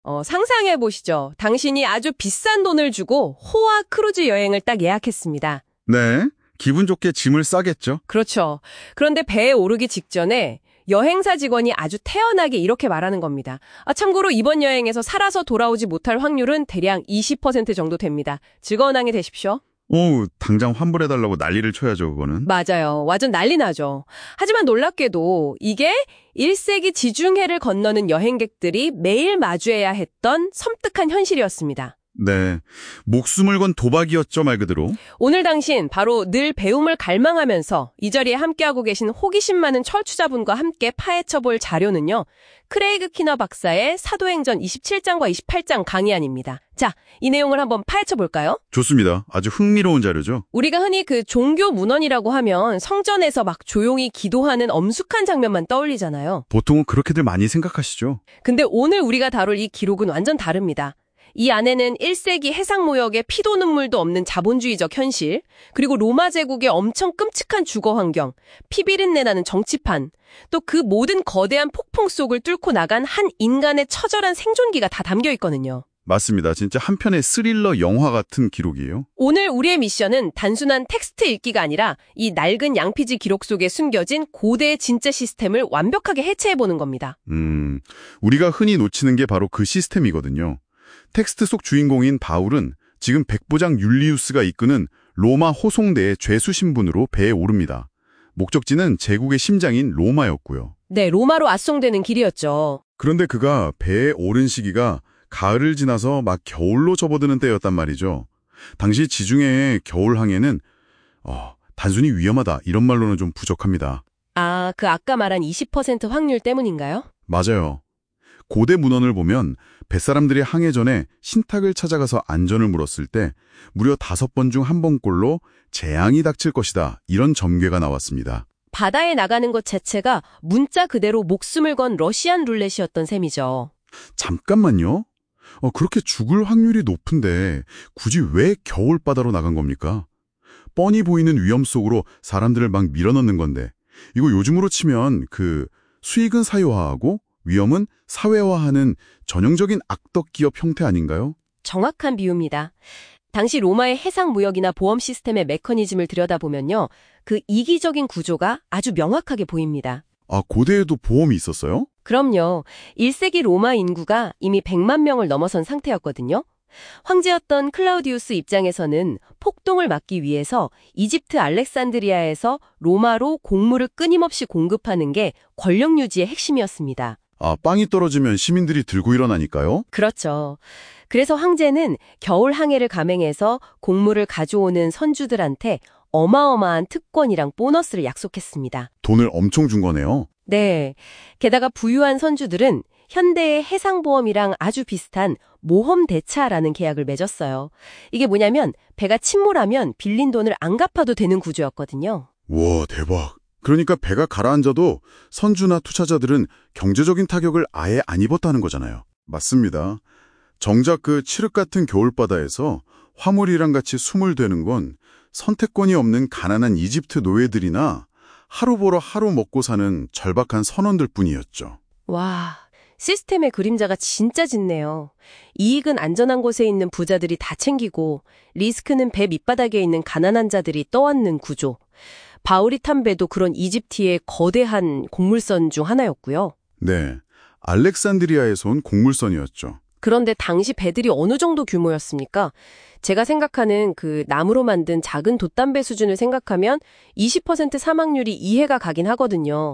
상상해 보시죠. 당신이 아주 비싼 돈을 주고 호화 크루즈 여행을 딱 예약했습니다. 네, 기분 좋게 짐을 싸겠죠. 그렇죠. 그런데 배에 오르기 직전에 여행사 직원이 아주 태연하게 이렇게 말하는 겁니다. 참고로 이번 여행에서 살아서 돌아오지 못할 확률은 대략 20% 정도 됩니다. 즐거운 항해 되십시오. 당장 환불해달라고 난리를 쳐야죠, 그거는. 맞아요. 완전 난리 나죠. 하지만 놀랍게도 이게 1세기 지중해를 건너는 여행객들이 매일 마주해야 했던 섬뜩한 현실이었습니다. 네, 목숨을 건 도박이었죠, 말 그대로. 오늘 당신 바로 늘 배움을 갈망하면서 이 자리에 함께하고 계신 호기심 많은 철추자분과 함께 파헤쳐볼 자료는요. 크레이그 키너 박사의 사도행전 27장과 28장 강의안입니다. 자, 이 내용을 한번 파헤쳐볼까요? 좋습니다. 아주 흥미로운 자료죠. 우리가 흔히 그 종교 문헌이라고 하면 성전에서 막 조용히 기도하는 엄숙한 장면만 떠올리잖아요. 보통은 그렇게들 많이 생각하시죠. 근데 오늘 우리가 다룰 이 기록은 완전 다릅니다. 이 안에는 1세기 해상무역의 피도 눈물도 없는 자본주의적 현실, 그리고 로마 제국의 엄청 끔찍한 주거 환경, 피비린내 나는 정치판, 또 그 모든 거대한 폭풍 속을 뚫고 나간 한 인간의 처절한 생존기가 다 담겨 있거든요. 맞습니다. 진짜 한편의 스릴러 영화 같은 기록이에요. 오늘 우리의 미션은 단순한 텍스트 읽기가 아니라 이 낡은 양피지 기록 속에 숨겨진 고대의 진짜 시스템을 완벽하게 해체해보는 겁니다. 우리가 흔히 놓치는 게 바로 그 시스템이거든요. 텍스트 속 주인공인 바울은 지금 백부장 율리우스가 이끄는 로마 호송대의 죄수 신분으로 배에 오릅니다. 목적지는 제국의 심장인 로마였고요. 네, 로마로 압송되는 길이었죠. 그런데 그가 배에 오른 시기가 가을을 지나서 막 겨울로 접어드는 때였단 말이죠. 당시 지중해의 겨울 항해는 단순히 위험하다 이런 말로는 좀 부족합니다. 그 아까 말한 20% 확률 때문인가요? 맞아요. 고대 문헌을 보면 뱃사람들이 항해 전에 신탁을 찾아가서 안전을 물었을 때 무려 5번 중 1번꼴로 재앙이 닥칠 것이다. 이런 점괘가 나왔습니다. 바다에 나가는 것 자체가 문자 그대로 목숨을 건 러시안 룰렛이었던 셈이죠. 잠깐만요. 그렇게 죽을 확률이 높은데 굳이 왜 겨울바다로 나간 겁니까? 뻔히 보이는 위험 속으로 사람들을 막 밀어넣는 건데 이거 요즘으로 치면 수익은 사유화하고 위험은 사회화하는 전형적인 악덕 기업 형태 아닌가요? 정확한 비유입니다. 당시 로마의 해상무역이나 보험 시스템의 메커니즘을 들여다보면요. 그 이기적인 구조가 아주 명확하게 보입니다. 고대에도 보험이 있었어요? 그럼요. 1세기 로마 인구가 이미 100만 명을 넘어선 상태였거든요. 황제였던 클라우디우스 입장에서는 폭동을 막기 위해서 이집트 알렉산드리아에서 로마로 곡물을 끊임없이 공급하는 게 권력 유지의 핵심이었습니다. 빵이 떨어지면 시민들이 들고 일어나니까요? 그렇죠. 그래서 황제는 겨울 항해를 감행해서 곡물을 가져오는 선주들한테 어마어마한 특권이랑 보너스를 약속했습니다. 돈을 엄청 준 거네요. 네. 게다가 부유한 선주들은 현대의 해상보험이랑 아주 비슷한 모험 대차라는 계약을 맺었어요. 이게 뭐냐면 배가 침몰하면 빌린 돈을 안 갚아도 되는 구조였거든요. 와, 대박. 그러니까 배가 가라앉아도 선주나 투자자들은 경제적인 타격을 아예 안 입었다는 거잖아요. 맞습니다. 정작 그 칠흑 같은 겨울바다에서 화물이랑 같이 숨을 대는 건 선택권이 없는 가난한 이집트 노예들이나 하루 벌어 하루 먹고 사는 절박한 선원들 뿐이었죠. 와, 시스템의 그림자가 진짜 짙네요. 이익은 안전한 곳에 있는 부자들이 다 챙기고 리스크는 배 밑바닥에 있는 가난한 자들이 떠안는 구조. 바울이 탄 배도 그런 이집트의 거대한 곡물선 중 하나였고요. 네, 알렉산드리아에서 온 곡물선이었죠. 그런데 당시 배들이 어느 정도 규모였습니까? 제가 생각하는 그 나무로 만든 작은 돛담배 수준을 생각하면 20% 사망률이 이해가 가긴 하거든요.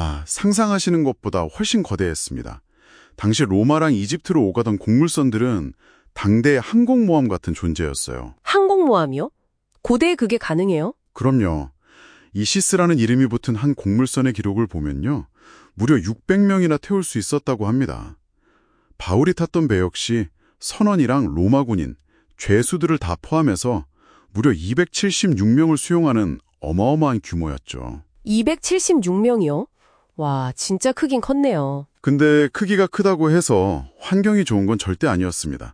상상하시는 것보다 훨씬 거대했습니다. 당시 로마랑 이집트로 오가던 곡물선들은 당대의 항공모함 같은 존재였어요. 항공모함이요? 고대에 그게 가능해요? 그럼요. 이시스라는 이름이 붙은 한 곡물선의 기록을 보면요. 무려 600명이나 태울 수 있었다고 합니다. 바울이 탔던 배 역시 선원이랑 로마 군인, 죄수들을 다 포함해서 무려 276명을 수용하는 어마어마한 규모였죠. 276명이요? 와, 진짜 크긴 컸네요. 근데 크기가 크다고 해서 환경이 좋은 건 절대 아니었습니다.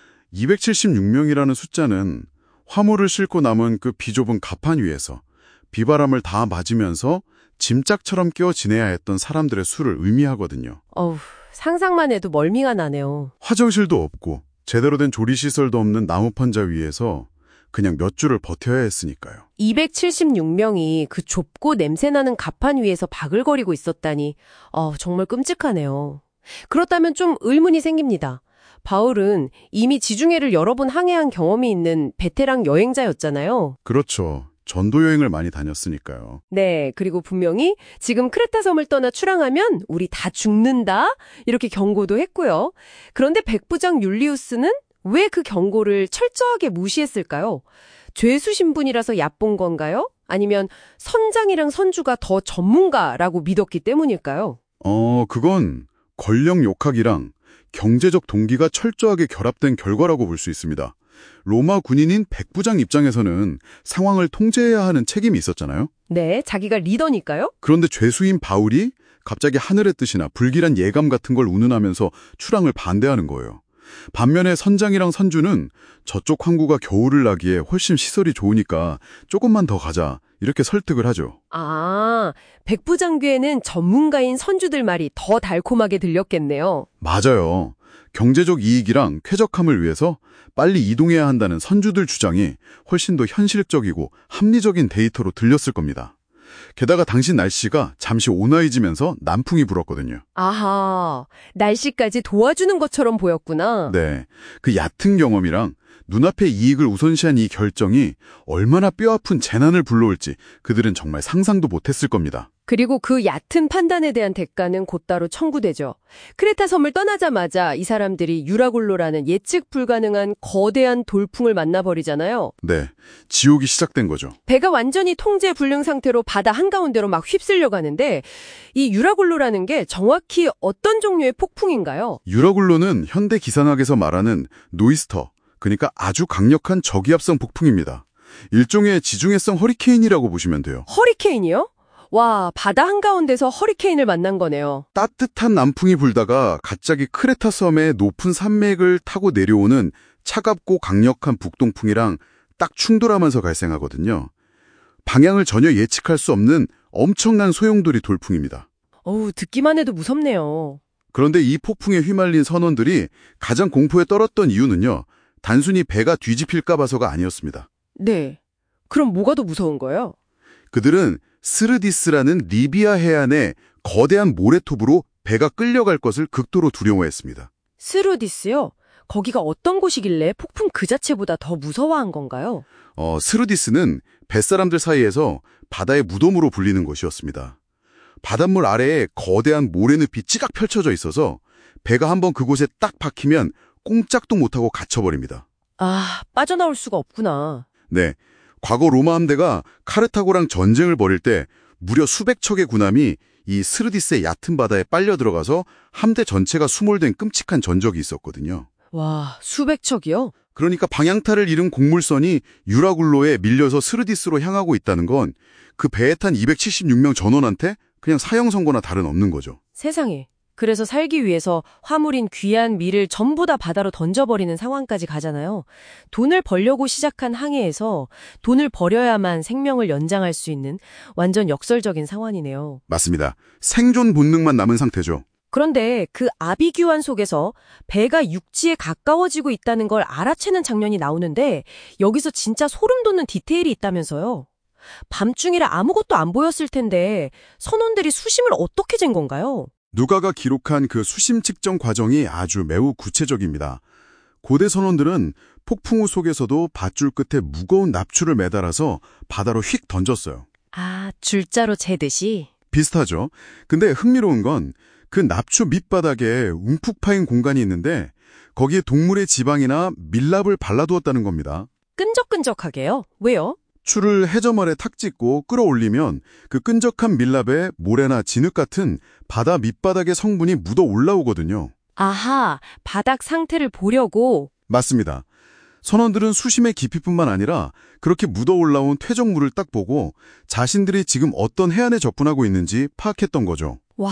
276명이라는 숫자는 화물을 싣고 남은 그 비좁은 갑판 위에서 비바람을 다 맞으면서 짐짝처럼 끼어 지내야 했던 사람들의 수를 의미하거든요. 상상만 해도 멀미가 나네요. 화장실도 없고 제대로 된 조리시설도 없는 나무 판자 위에서 그냥 몇 주를 버텨야 했으니까요. 276명이 그 좁고 냄새나는 갑판 위에서 바글거리고 있었다니 정말 끔찍하네요. 그렇다면 좀 의문이 생깁니다. 바울은 이미 지중해를 여러 번 항해한 경험이 있는 베테랑 여행자였잖아요. 그렇죠. 전도 여행을 많이 다녔으니까요. 네, 그리고 분명히 지금 크레타 섬을 떠나 출항하면 우리 다 죽는다 이렇게 경고도 했고요. 그런데 백부장 율리우스는 왜 그 경고를 철저하게 무시했을까요? 죄수 신분이라서 얕본 건가요? 아니면 선장이랑 선주가 더 전문가라고 믿었기 때문일까요? 그건 권력 욕학이랑 경제적 동기가 철저하게 결합된 결과라고 볼 수 있습니다. 로마 군인인 백부장 입장에서는 상황을 통제해야 하는 책임이 있었잖아요. 네, 자기가 리더니까요. 그런데 죄수인 바울이 갑자기 하늘의 뜻이나 불길한 예감 같은 걸 운운하면서 출항을 반대하는 거예요. 반면에 선장이랑 선주는 저쪽 항구가 겨울을 나기에 훨씬 시설이 좋으니까 조금만 더 가자 이렇게 설득을 하죠. 아, 백부장 귀에는 전문가인 선주들 말이 더 달콤하게 들렸겠네요. 맞아요. 경제적 이익이랑 쾌적함을 위해서 빨리 이동해야 한다는 선주들 주장이 훨씬 더 현실적이고 합리적인 데이터로 들렸을 겁니다. 게다가 당시 날씨가 잠시 온화해지면서 남풍이 불었거든요. 아하, 날씨까지 도와주는 것처럼 보였구나. 네, 그 얕은 경험이랑 눈앞의 이익을 우선시한 이 결정이 얼마나 뼈아픈 재난을 불러올지 그들은 정말 상상도 못했을 겁니다. 그리고 그 얕은 판단에 대한 대가는 곧바로 청구되죠. 크레타 섬을 떠나자마자 이 사람들이 유라굴로라는 예측 불가능한 거대한 돌풍을 만나버리잖아요. 네, 지옥이 시작된 거죠. 배가 완전히 통제 불능 상태로 바다 한가운데로 막 휩쓸려 가는데 이 유라굴로라는 게 정확히 어떤 종류의 폭풍인가요? 유라굴로는 현대 기상학에서 말하는 노이스터, 그러니까 아주 강력한 저기압성 폭풍입니다. 일종의 지중해성 허리케인이라고 보시면 돼요. 허리케인이요? 와, 바다 한가운데서 허리케인을 만난 거네요. 따뜻한 남풍이 불다가 갑자기 크레타 섬의 높은 산맥을 타고 내려오는 차갑고 강력한 북동풍이랑 딱 충돌하면서 발생하거든요. 방향을 전혀 예측할 수 없는 엄청난 소용돌이 돌풍입니다. 어우, 듣기만 해도 무섭네요. 그런데 이 폭풍에 휘말린 선원들이 가장 공포에 떨었던 이유는요. 단순히 배가 뒤집힐까 봐서가 아니었습니다. 네. 그럼 뭐가 더 무서운 거예요? 그들은 스르디스라는 리비아 해안에 거대한 모래톱으로 배가 끌려갈 것을 극도로 두려워했습니다. 스루디스요? 거기가 어떤 곳이길래 폭풍 그 자체보다 더 무서워한 건가요? 스르디스는 뱃사람들 사이에서 바다의 무덤으로 불리는 곳이었습니다. 바닷물 아래에 거대한 모래늪이 찌각 펼쳐져 있어서 배가 한번 그곳에 딱 박히면 꼼짝도 못하고 갇혀버립니다. 아, 빠져나올 수가 없구나. 네, 과거 로마 함대가 카르타고랑 전쟁을 벌일 때 무려 수백 척의 군함이 이 스르디스의 얕은 바다에 빨려 들어가서 함대 전체가 수몰된 끔찍한 전적이 있었거든요. 와, 수백 척이요? 그러니까 방향타를 잃은 곡물선이 유라굴로에 밀려서 스르디스로 향하고 있다는 건 그 배에 탄 276명 전원한테 그냥 사형 선고나 다름없는 거죠. 세상에. 그래서 살기 위해서 화물인 귀한 밀을 전부 다 바다로 던져버리는 상황까지 가잖아요. 돈을 벌려고 시작한 항해에서 돈을 버려야만 생명을 연장할 수 있는 완전 역설적인 상황이네요. 맞습니다. 생존 본능만 남은 상태죠. 그런데 그 아비규환 속에서 배가 육지에 가까워지고 있다는 걸 알아채는 장면이 나오는데 여기서 진짜 소름 돋는 디테일이 있다면서요. 밤중이라 아무것도 안 보였을 텐데 선원들이 수심을 어떻게 잰 건가요? 누가가 기록한 그 수심 측정 과정이 아주 매우 구체적입니다. 고대 선원들은 폭풍우 속에서도 밧줄 끝에 무거운 납추를 매달아서 바다로 휙 던졌어요. 아, 줄자로 재듯이? 비슷하죠. 근데 흥미로운 건 그 납추 밑바닥에 움푹 파인 공간이 있는데 거기에 동물의 지방이나 밀랍을 발라두었다는 겁니다. 끈적끈적하게요? 왜요? 추를 해점 아래 탁 찍고 끌어올리면 그 끈적한 밀랍에 모래나 진흙 같은 바다 밑바닥의 성분이 묻어 올라오거든요. 아하, 바닥 상태를 보려고. 맞습니다. 선원들은 수심의 깊이뿐만 아니라 그렇게 묻어 올라온 퇴적물을 딱 보고 자신들이 지금 어떤 해안에 접근하고 있는지 파악했던 거죠. 와,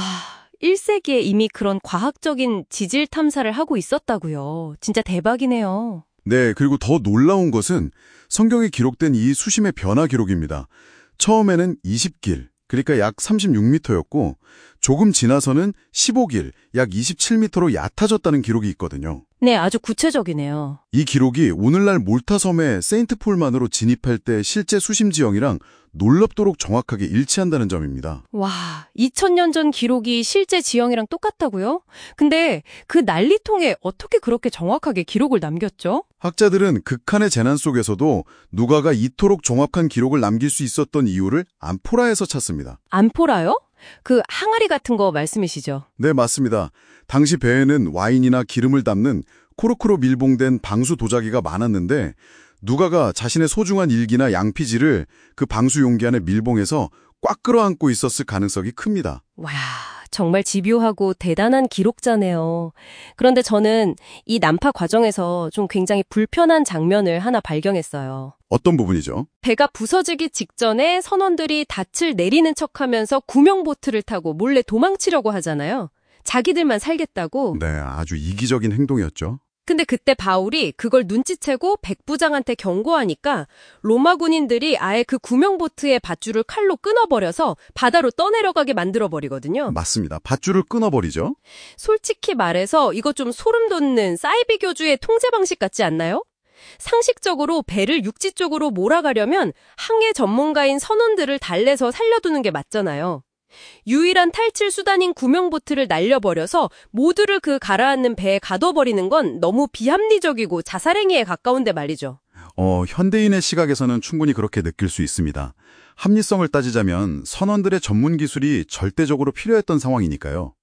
1세기에 이미 그런 과학적인 지질 탐사를 하고 있었다고요. 진짜 대박이네요. 네, 그리고 더 놀라운 것은 성경에 기록된 이 수심의 변화 기록입니다. 처음에는 20길, 그러니까 약 36m였고 조금 지나서는 15길, 약 27m로 얕아졌다는 기록이 있거든요. 네, 아주 구체적이네요. 이 기록이 오늘날 몰타섬의 세인트폴만으로 진입할 때 실제 수심 지형이랑 놀랍도록 정확하게 일치한다는 점입니다. 와, 2000년 전 기록이 실제 지형이랑 똑같다고요? 근데 그 난리통에 어떻게 그렇게 정확하게 기록을 남겼죠? 학자들은 극한의 재난 속에서도 누가가 이토록 정확한 기록을 남길 수 있었던 이유를 암포라에서 찾습니다. 암포라요? 그 항아리 같은 거 말씀이시죠? 네, 맞습니다. 당시 배에는 와인이나 기름을 담는 코르크로 밀봉된 방수 도자기가 많았는데 누가가 자신의 소중한 일기나 양피지를 그 방수 용기 안에 밀봉해서 꽉 끌어안고 있었을 가능성이 큽니다. 와, 정말 집요하고 대단한 기록자네요. 그런데 저는 이 난파 과정에서 좀 굉장히 불편한 장면을 하나 발견했어요. 어떤 부분이죠? 배가 부서지기 직전에 선원들이 닻을 내리는 척하면서 구명보트를 타고 몰래 도망치려고 하잖아요. 자기들만 살겠다고. 네, 아주 이기적인 행동이었죠. 근데 그때 바울이 그걸 눈치채고 백부장한테 경고하니까 로마 군인들이 아예 그 구명보트의 밧줄을 칼로 끊어버려서 바다로 떠내려가게 만들어버리거든요. 맞습니다. 밧줄을 끊어버리죠. 솔직히 말해서 이거 좀 소름 돋는 사이비교주의 통제 방식 같지 않나요? 상식적으로 배를 육지 쪽으로 몰아가려면 항해 전문가인 선원들을 달래서 살려두는 게 맞잖아요. 유일한 탈출 수단인 구명보트를 날려버려서 모두를 그 가라앉는 배에 가둬버리는 건 너무 비합리적이고 자살행위에 가까운데 말이죠. 현대인의 시각에서는 충분히 그렇게 느낄 수 있습니다. 합리성을 따지자면 선원들의 전문 기술이 절대적으로 필요했던 상황이니까요.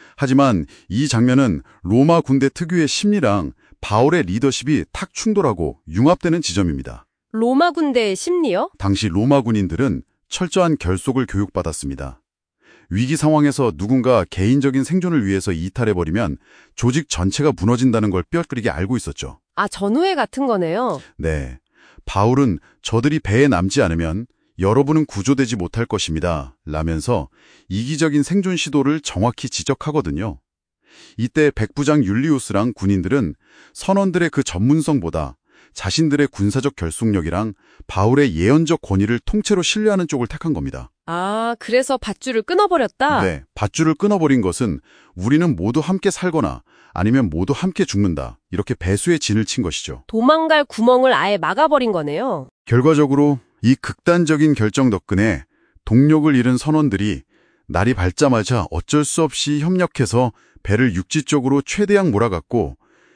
하지만 이 장면은 로마 군대 특유의 심리랑 바울의 리더십이 탁 충돌하고 융합되는 지점입니다. 로마 군대의 심리요? 당시 로마 군인들은 철저한 결속을 교육받았습니다. 위기 상황에서 누군가 개인적인 생존을 위해서 이탈해버리면 조직 전체가 무너진다는 걸 뼈저리게 알고 있었죠. 아, 전우회 같은 거네요. 네. 바울은 저들이 배에 남지 않으면 여러분은 구조되지 못할 것입니다. 라면서 이기적인 생존 시도를 정확히 지적하거든요. 이때 백부장 율리우스랑 군인들은 선원들의 그 전문성보다 자신들의 군사적 결속력이랑 바울의 예언적 권위를 통째로 신뢰하는 쪽을 택한 겁니다. 아, 그래서 밧줄을 끊어버렸다? 네, 밧줄을 끊어버린 것은 우리는 모두 함께 살거나 아니면 모두 함께 죽는다. 이렇게 배수의 진을 친 것이죠. 도망갈 구멍을 아예 막아버린 거네요. 결과적으로 이 극단적인 결정 덕분에 동력을 잃은 선원들이 날이 밝자마자 어쩔 수 없이 협력해서 배를 육지 쪽으로 최대한 몰아갔고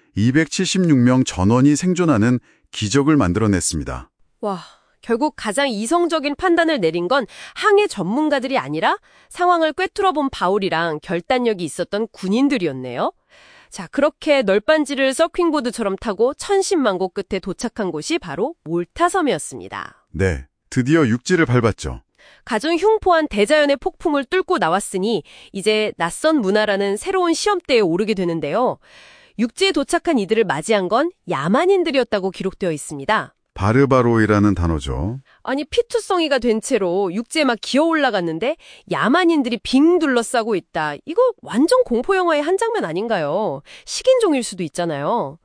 276명 전원이 생존하는 기적을 만들어냈습니다. 와, 결국 가장 이성적인 판단을 내린 건 항해 전문가들이 아니라 상황을 꿰뚫어본 바울이랑 결단력이 있었던 군인들이었네요. 자, 그렇게 널빤지를 서킹보드처럼 타고 천신만고 끝에 도착한 곳이 바로 몰타섬이었습니다. 네, 드디어 육지를 밟았죠. 가장 흉포한 대자연의 폭풍을 뚫고 나왔으니 이제 낯선 문화라는 새로운 시험대에 오르게 되는데요. 육지에 도착한 이들을 맞이한 건 야만인들이었다고 기록되어 있습니다. 바르바로이라는 단어죠. 아니, 피투성이가 된 채로 육지에 막 기어 올라갔는데 야만인들이 빙 둘러싸고 있다. 이거 완전 공포영화의 한 장면 아닌가요? 식인종일 수도 있잖아요.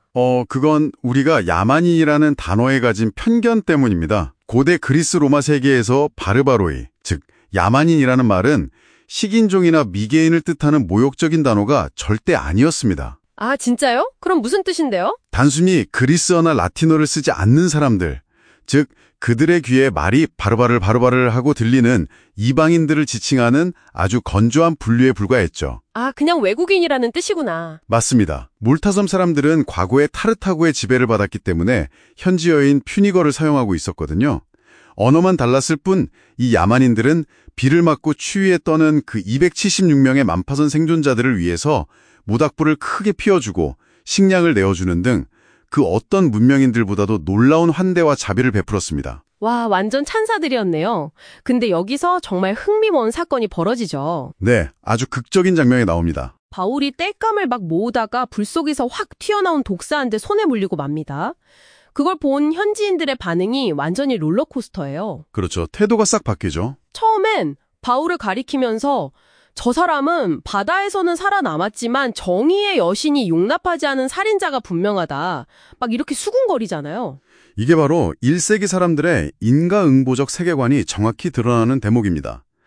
그건 우리가 야만인이라는 단어에 가진 편견 때문입니다. 고대 그리스 로마 세계에서 바르바로이, 즉 야만인이라는 말은 식인종이나 미개인을 뜻하는 모욕적인 단어가 절대 아니었습니다. 아, 진짜요? 그럼 무슨 뜻인데요? 단순히 그리스어나 라틴어를 쓰지 않는 사람들, 즉 그들의 귀에 말이 바르바를 하고 들리는 이방인들을 지칭하는 아주 건조한 분류에 불과했죠. 아, 그냥 외국인이라는 뜻이구나. 맞습니다. 몰타섬 사람들은 과거에 타르타고의 지배를 받았기 때문에 현지어인 퓨니거를 사용하고 있었거든요. 언어만 달랐을 뿐 이 야만인들은 비를 맞고 추위에 떠는 그 276명의 만파선 생존자들을 위해서 모닥불을 크게 피워주고 식량을 내어주는 등 그 어떤 문명인들보다도 놀라운 환대와 자비를 베풀었습니다. 와, 완전 찬사들이었네요. 근데 여기서 정말 흥미로운 사건이 벌어지죠. 네, 아주 극적인 장면이 나옵니다. 바울이 땔감을 막 모으다가 불 속에서 확 튀어나온 독사한테 손에 물리고 맙니다. 그걸 본 현지인들의 반응이 완전히 롤러코스터예요. 그렇죠. 태도가 싹 바뀌죠. 처음엔 바울을 가리키면서 저 사람은 바다에서는 살아남았지만 정의의 여신이 용납하지 않은 살인자가 분명하다. 막 이렇게 수군거리잖아요. 이게 바로 1세기 사람들의 인과응보적 세계관이 정확히 드러나는 대목입니다.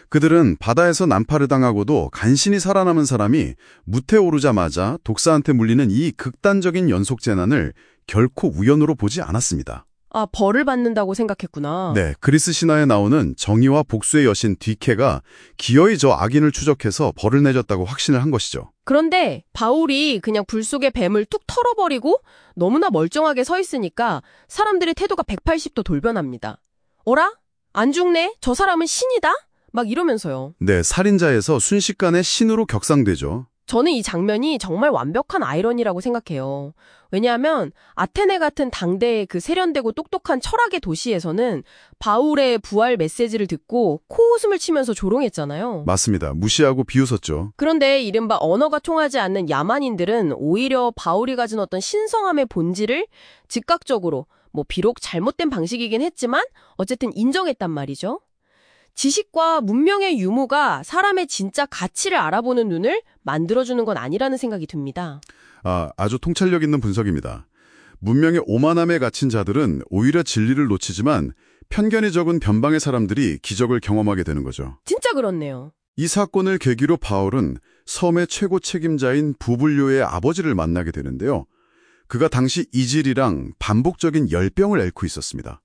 그들은 바다에서 난파를 당하고도 간신히 살아남은 사람이 무태 오르자마자 독사한테 물리는 이 극단적인 연속 재난을 결코 우연으로 보지 않았습니다. 아, 벌을 받는다고 생각했구나. 네, 그리스 신화에 나오는 정의와 복수의 여신 디케가 기어이 저 악인을 추적해서 벌을 내줬다고 확신을 한 것이죠. 그런데 바울이 그냥 불 속의 뱀을 툭 털어버리고 너무나 멀쩡하게 서 있으니까 사람들의 태도가 180도 돌변합니다. 어라? 안 죽네? 저 사람은 신이다? 막 이러면서요. 네, 살인자에서 순식간에 신으로 격상되죠. 저는 이 장면이 정말 완벽한 아이러니라고 생각해요. 왜냐하면 아테네 같은 당대의 그 세련되고 똑똑한 철학의 도시에서는 바울의 부활 메시지를 듣고 코웃음을 치면서 조롱했잖아요. 맞습니다. 무시하고 비웃었죠. 그런데 이른바 언어가 통하지 않는 야만인들은 오히려 바울이 가진 어떤 신성함의 본질을 즉각적으로 비록 잘못된 방식이긴 했지만 어쨌든 인정했단 말이죠. 지식과 문명의 유무가 사람의 진짜 가치를 알아보는 눈을 만들어주는 건 아니라는 생각이 듭니다. 아주 통찰력 있는 분석입니다. 문명의 오만함에 갇힌 자들은 오히려 진리를 놓치지만 편견이 적은 변방의 사람들이 기적을 경험하게 되는 거죠. 진짜 그렇네요. 이 사건을 계기로 바울은 섬의 최고 책임자인 부불료의 아버지를 만나게 되는데요. 그가 당시 이질이랑 반복적인 열병을 앓고 있었습니다.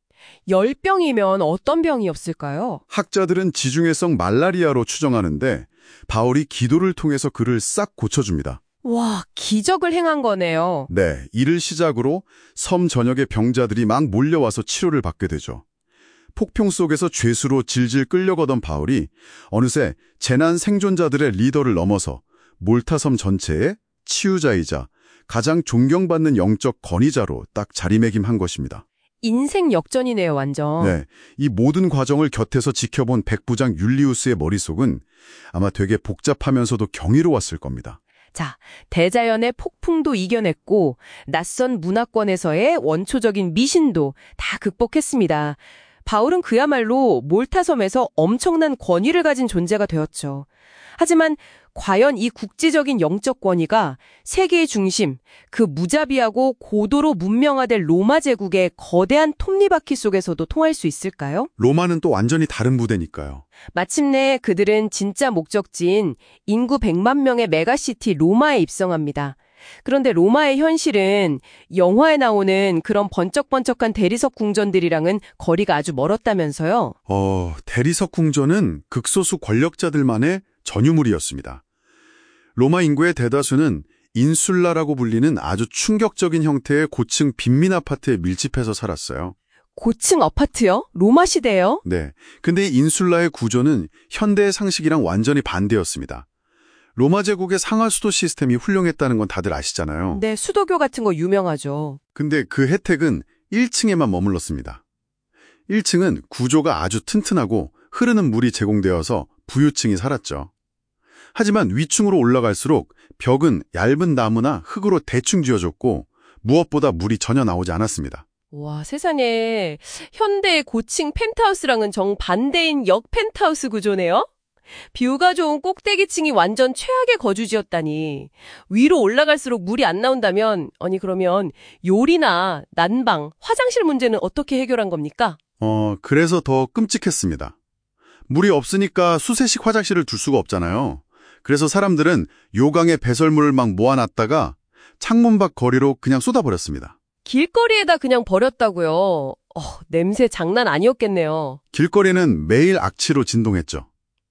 열병이면 어떤 병이었을까요? 학자들은 지중해성 말라리아로 추정하는데 바울이 기도를 통해서 그를 싹 고쳐줍니다. 와, 기적을 행한 거네요. 네, 이를 시작으로 섬 전역의 병자들이 막 몰려와서 치료를 받게 되죠. 폭풍 속에서 죄수로 질질 끌려가던 바울이 어느새 재난 생존자들의 리더를 넘어서 몰타섬 전체의 치유자이자 가장 존경받는 영적 권위자로 딱 자리매김한 것입니다. 인생 역전이네요, 완전. 네, 이 모든 과정을 곁에서 지켜본 백부장 율리우스의 머릿속은 아마 되게 복잡하면서도 경이로웠을 겁니다. 자, 대자연의 폭풍도 이겨냈고 낯선 문화권에서의 원초적인 미신도 다 극복했습니다. 바울은 그야말로 몰타섬에서 엄청난 권위를 가진 존재가 되었죠. 하지만 과연 이 국지적인 영적 권위가 세계의 중심, 그 무자비하고 고도로 문명화된 로마 제국의 거대한 톱니바퀴 속에서도 통할 수 있을까요? 로마는 또 완전히 다른 부대니까요. 마침내 그들은 진짜 목적지인 인구 100만 명의 메가시티 로마에 입성합니다. 그런데 로마의 현실은 영화에 나오는 그런 번쩍번쩍한 대리석 궁전들이랑은 거리가 아주 멀었다면서요? 대리석 궁전은 극소수 권력자들만의 전유물이었습니다. 로마 인구의 대다수는 인슐라라고 불리는 아주 충격적인 형태의 고층 빈민 아파트에 밀집해서 살았어요. 고층 아파트요? 로마 시대요? 네. 근데 이 인슐라의 구조는 현대의 상식이랑 완전히 반대였습니다. 로마 제국의 상하 수도 시스템이 훌륭했다는 건 다들 아시잖아요. 네, 수도교 같은 거 유명하죠. 근데 그 혜택은 1층에만 머물렀습니다. 1층은 구조가 아주 튼튼하고 흐르는 물이 제공되어서 부유층이 살았죠. 하지만 위층으로 올라갈수록 벽은 얇은 나무나 흙으로 대충 지어졌고 무엇보다 물이 전혀 나오지 않았습니다. 와, 세상에 현대의 고층 펜트하우스랑은 정반대인 역 펜트하우스 구조네요? 뷰가 좋은 꼭대기층이 완전 최악의 거주지였다니. 위로 올라갈수록 물이 안 나온다면 그러면 요리나 난방, 화장실 문제는 어떻게 해결한 겁니까? 그래서 더 끔찍했습니다. 물이 없으니까 수세식 화장실을 둘 수가 없잖아요. 그래서 사람들은 요강에 배설물을 막 모아놨다가 창문 밖 거리로 그냥 쏟아버렸습니다. 길거리에다 그냥 버렸다고요? 냄새 장난 아니었겠네요. 길거리는 매일 악취로 진동했죠.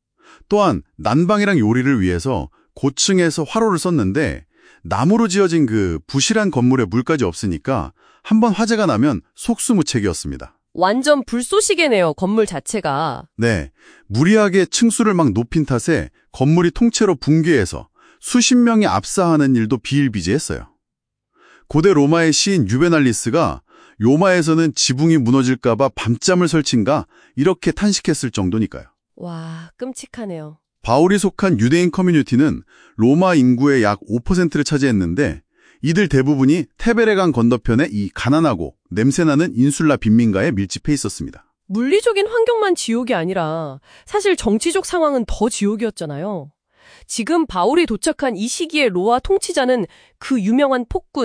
또한 난방이랑 요리를 위해서 고층에서 화로를 썼는데 나무로 지어진 그 부실한 건물에 물까지 없으니까 한번 화재가 나면 속수무책이었습니다. 완전 불쏘시개네요, 건물 자체가. 네, 무리하게 층수를 막 높인 탓에 건물이 통째로 붕괴해서 수십 명이 압사하는 일도 비일비재했어요. 고대 로마의 시인 유베날리스가 요마에서는 지붕이 무너질까 봐 밤잠을 설친가 이렇게 탄식했을 정도니까요. 와, 끔찍하네요. 바울이 속한 유대인 커뮤니티는 로마 인구의 약 5%를 차지했는데 이들 대부분이 테베레강 건너편의 이 가난하고 냄새나는 인슐라 빈민가에 밀집해 있었습니다. 물리적인 환경만 지옥이 아니라 사실 정치적 상황은 더 지옥이었잖아요. 지금 바울이 도착한 이 시기의 로마 통치자는 그 유명한 폭군,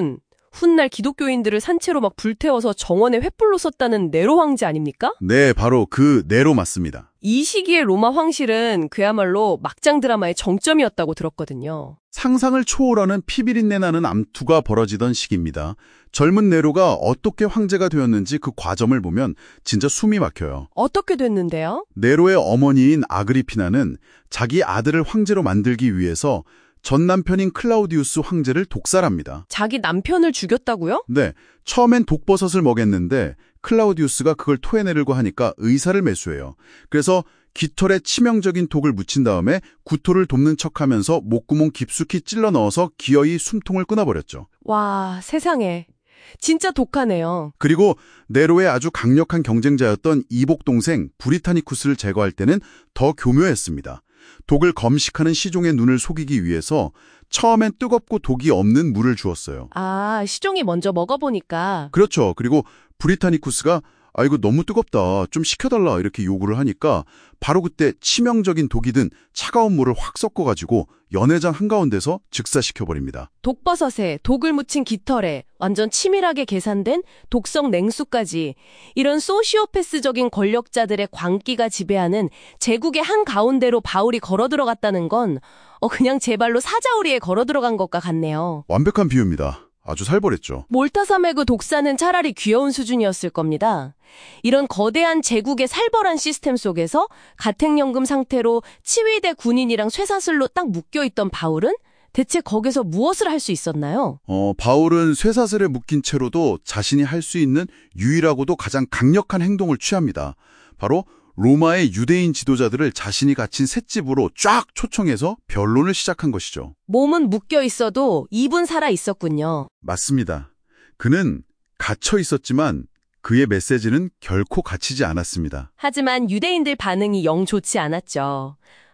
훗날 기독교인들을 산채로 막 불태워서 정원에 횃불로 썼다는 네로 황제 아닙니까? 네, 바로 그 네로 맞습니다. 이 시기의 로마 황실은 그야말로 막장 드라마의 정점이었다고 들었거든요. 상상을 초월하는 피비린내 나는 암투가 벌어지던 시기입니다. 젊은 네로가 어떻게 황제가 되었는지 그 과정을 보면 진짜 숨이 막혀요. 어떻게 됐는데요? 네로의 어머니인 아그리피나는 자기 아들을 황제로 만들기 위해서 전 남편인 클라우디우스 황제를 독살합니다. 자기 남편을 죽였다고요? 네, 처음엔 독버섯을 먹였는데 클라우디우스가 그걸 토해내려고 하니까 의사를 매수해요. 그래서 깃털에 치명적인 독을 묻힌 다음에 구토를 돕는 척하면서 목구멍 깊숙이 찔러 넣어서 기어이 숨통을 끊어버렸죠. 와, 세상에. 진짜 독하네요. 그리고 네로의 아주 강력한 경쟁자였던 이복 동생 브리타니쿠스를 제거할 때는 더 교묘했습니다. 독을 검식하는 시종의 눈을 속이기 위해서 처음엔 뜨겁고 독이 없는 물을 주었어요. 아, 시종이 먼저 먹어보니까. 그렇죠. 그리고 브리타니쿠스가 이거 너무 뜨겁다. 좀 식혀달라. 이렇게 요구를 하니까 바로 그때 치명적인 독이 든 차가운 물을 확 섞어가지고 연회장 한가운데서 즉사시켜버립니다. 독버섯에 독을 묻힌 깃털에 완전 치밀하게 계산된 독성 냉수까지 이런 소시오패스적인 권력자들의 광기가 지배하는 제국의 한가운데로 바울이 걸어 들어갔다는 건 그냥 제 발로 사자우리에 걸어 들어간 것과 같네요. 완벽한 비유입니다. 아주 살벌했죠. 몰타삼의 그 독사는 차라리 귀여운 수준이었을 겁니다. 이런 거대한 제국의 살벌한 시스템 속에서 가택연금 상태로 치위대 군인이랑 쇠사슬로 딱 묶여있던 바울은 대체 거기서 무엇을 할 수 있었나요? 바울은 쇠사슬에 묶인 채로도 자신이 할 수 있는 유일하고도 가장 강력한 행동을 취합니다. 바로 로마의 유대인 지도자들을 자신이 갇힌 셋집으로 쫙 초청해서 변론을 시작한 것이죠. 몸은 묶여 있어도 입은 살아 있었군요. 맞습니다. 그는 갇혀 있었지만 그의 메시지는 결코 갇히지 않았습니다. 하지만 유대인들 반응이 영 좋지 않았죠.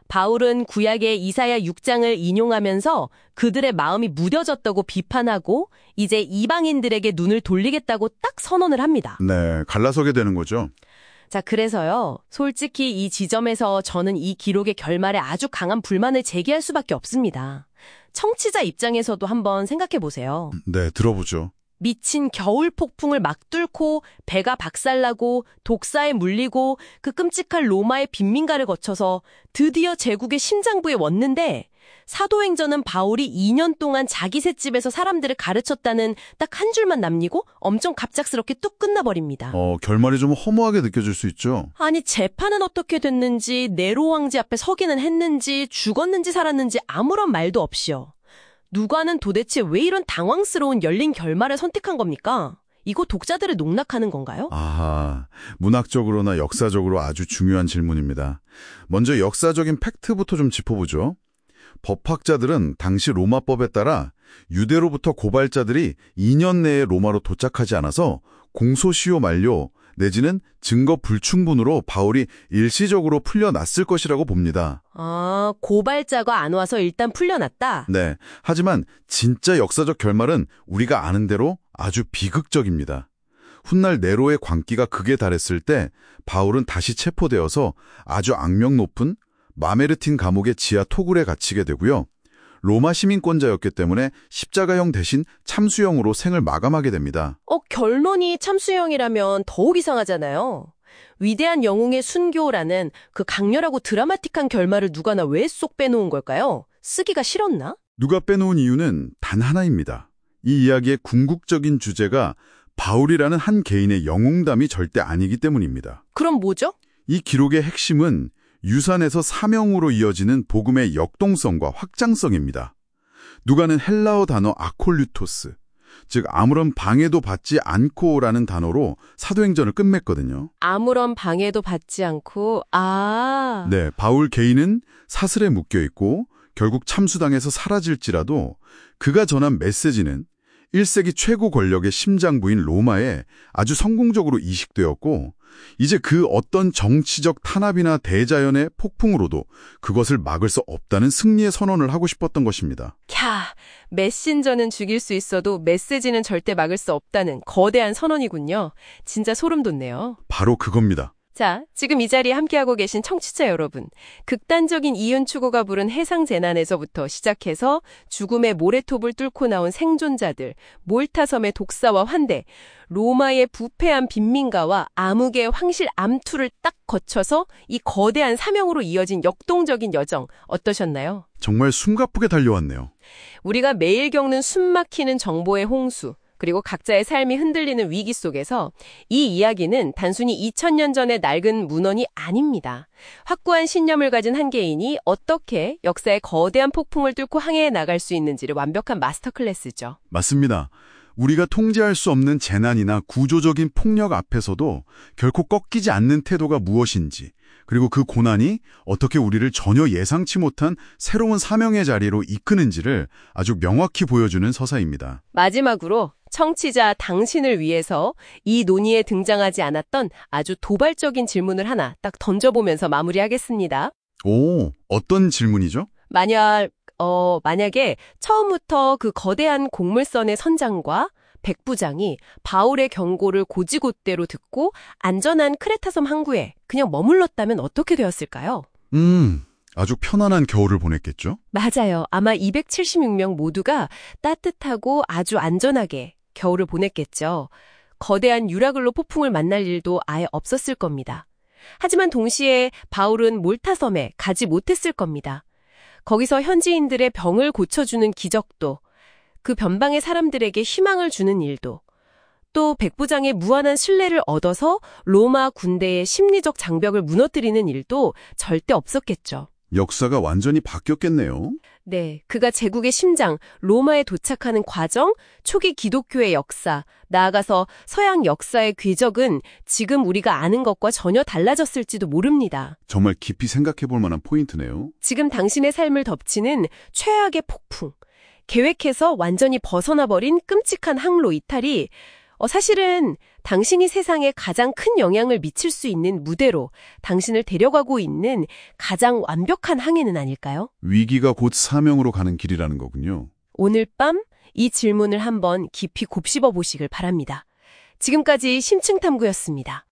바울은 구약의 이사야 6장을 인용하면서 그들의 마음이 무뎌졌다고 비판하고 이제 이방인들에게 눈을 돌리겠다고 딱 선언을 합니다. 네, 갈라서게 되는 거죠. 자, 그래서요. 솔직히 이 지점에서 저는 이 기록의 결말에 아주 강한 불만을 제기할 수밖에 없습니다. 청취자 입장에서도 한번 생각해 보세요. 네, 들어보죠. 미친 겨울 폭풍을 막 뚫고 배가 박살나고 독사에 물리고 그 끔찍한 로마의 빈민가를 거쳐서 드디어 제국의 심장부에 왔는데 사도행전은 바울이 2년 동안 자기 셋집에서 사람들을 가르쳤다는 딱 한 줄만 남기고 엄청 갑작스럽게 뚝 끝나버립니다. 결말이 좀 허무하게 느껴질 수 있죠. 아니 재판은 어떻게 됐는지 네로 황제 앞에 서기는 했는지 죽었는지 살았는지 아무런 말도 없이요. 누가는 도대체 왜 이런 당황스러운 열린 결말을 선택한 겁니까? 이거 독자들을 농락하는 건가요? 아하, 문학적으로나 역사적으로 아주 중요한 질문입니다. 먼저 역사적인 팩트부터 좀 짚어보죠. 법학자들은 당시 로마법에 따라 유대로부터 고발자들이 2년 내에 로마로 도착하지 않아서 공소시효 만료 내지는 증거 불충분으로 바울이 일시적으로 풀려났을 것이라고 봅니다. 아, 고발자가 안 와서 일단 풀려났다? 네, 하지만 진짜 역사적 결말은 우리가 아는 대로 아주 비극적입니다. 훗날 네로의 광기가 극에 달했을 때 바울은 다시 체포되어서 아주 악명 높은 마메르틴 감옥의 지하 토굴에 갇히게 되고요. 로마 시민권자였기 때문에 십자가형 대신 참수형으로 생을 마감하게 됩니다. 결론이 참수형이라면 더욱 이상하잖아요. 위대한 영웅의 순교라는 그 강렬하고 드라마틱한 결말을 누가나 왜 쏙 빼놓은 걸까요? 쓰기가 싫었나? 누가 빼놓은 이유는 단 하나입니다. 이 이야기의 궁극적인 주제가 바울이라는 한 개인의 영웅담이 절대 아니기 때문입니다. 그럼 뭐죠? 이 기록의 핵심은 유산에서 사명으로 이어지는 복음의 역동성과 확장성입니다. 누가는 헬라어 단어 아콜류토스, 즉 아무런 방해도 받지 않고라는 단어로 사도행전을 끝맺거든요. 아무런 방해도 받지 않고, 네, 바울 개인은 사슬에 묶여있고 결국 참수당해서 사라질지라도 그가 전한 메시지는 1세기 최고 권력의 심장부인 로마에 아주 성공적으로 이식되었고 이제 그 어떤 정치적 탄압이나 대자연의 폭풍으로도 그것을 막을 수 없다는 승리의 선언을 하고 싶었던 것입니다. 메신저는 죽일 수 있어도 메시지는 절대 막을 수 없다는 거대한 선언이군요. 진짜 소름 돋네요. 바로 그겁니다. 자, 지금 이 자리에 함께하고 계신 청취자 여러분, 극단적인 이윤 추구가 부른 해상재난에서부터 시작해서 죽음의 모래톱을 뚫고 나온 생존자들, 몰타섬의 독사와 환대, 로마의 부패한 빈민가와 암흑의 황실 암투를 딱 거쳐서 이 거대한 사명으로 이어진 역동적인 여정 어떠셨나요? 정말 숨가쁘게 달려왔네요. 우리가 매일 겪는 숨막히는 정보의 홍수, 그리고 각자의 삶이 흔들리는 위기 속에서 이 이야기는 단순히 2000년 전의 낡은 문헌이 아닙니다. 확고한 신념을 가진 한 개인이 어떻게 역사의 거대한 폭풍을 뚫고 항해해 나갈 수 있는지를 완벽한 마스터 클래스죠. 맞습니다. 우리가 통제할 수 없는 재난이나 구조적인 폭력 앞에서도 결코 꺾이지 않는 태도가 무엇인지, 그리고 그 고난이 어떻게 우리를 전혀 예상치 못한 새로운 사명의 자리로 이끄는지를 아주 명확히 보여주는 서사입니다. 마지막으로 청취자 당신을 위해서 이 논의에 등장하지 않았던 아주 도발적인 질문을 하나 딱 던져보면서 마무리하겠습니다. 오, 어떤 질문이죠? 만약에 처음부터 그 거대한 곡물선의 선장과 백부장이 바울의 경고를 고지곳대로 듣고 안전한 크레타섬 항구에 그냥 머물렀다면 어떻게 되었을까요? 아주 편안한 겨울을 보냈겠죠? 맞아요. 아마 276명 모두가 따뜻하고 아주 안전하게 겨울을 보냈겠죠. 거대한 유라글로 폭풍을 만날 일도 아예 없었을 겁니다. 하지만 동시에 바울은 몰타섬에 가지 못했을 겁니다. 거기서 현지인들의 병을 고쳐주는 기적도, 그 변방의 사람들에게 희망을 주는 일도, 또 백부장의 무한한 신뢰를 얻어서 로마 군대의 심리적 장벽을 무너뜨리는 일도 절대 없었겠죠. 역사가 완전히 바뀌었겠네요. 네, 그가 제국의 심장, 로마에 도착하는 과정, 초기 기독교의 역사, 나아가서 서양 역사의 궤적은 지금 우리가 아는 것과 전혀 달라졌을지도 모릅니다. 정말 깊이 생각해 볼 만한 포인트네요. 지금 당신의 삶을 덮치는 최악의 폭풍, 계획해서 완전히 벗어나버린 끔찍한 항로 이탈이 사실은 당신이 세상에 가장 큰 영향을 미칠 수 있는 무대로 당신을 데려가고 있는 가장 완벽한 항해는 아닐까요? 위기가 곧 사명으로 가는 길이라는 거군요. 오늘 밤 이 질문을 한번 깊이 곱씹어 보시길 바랍니다. 지금까지 심층탐구였습니다.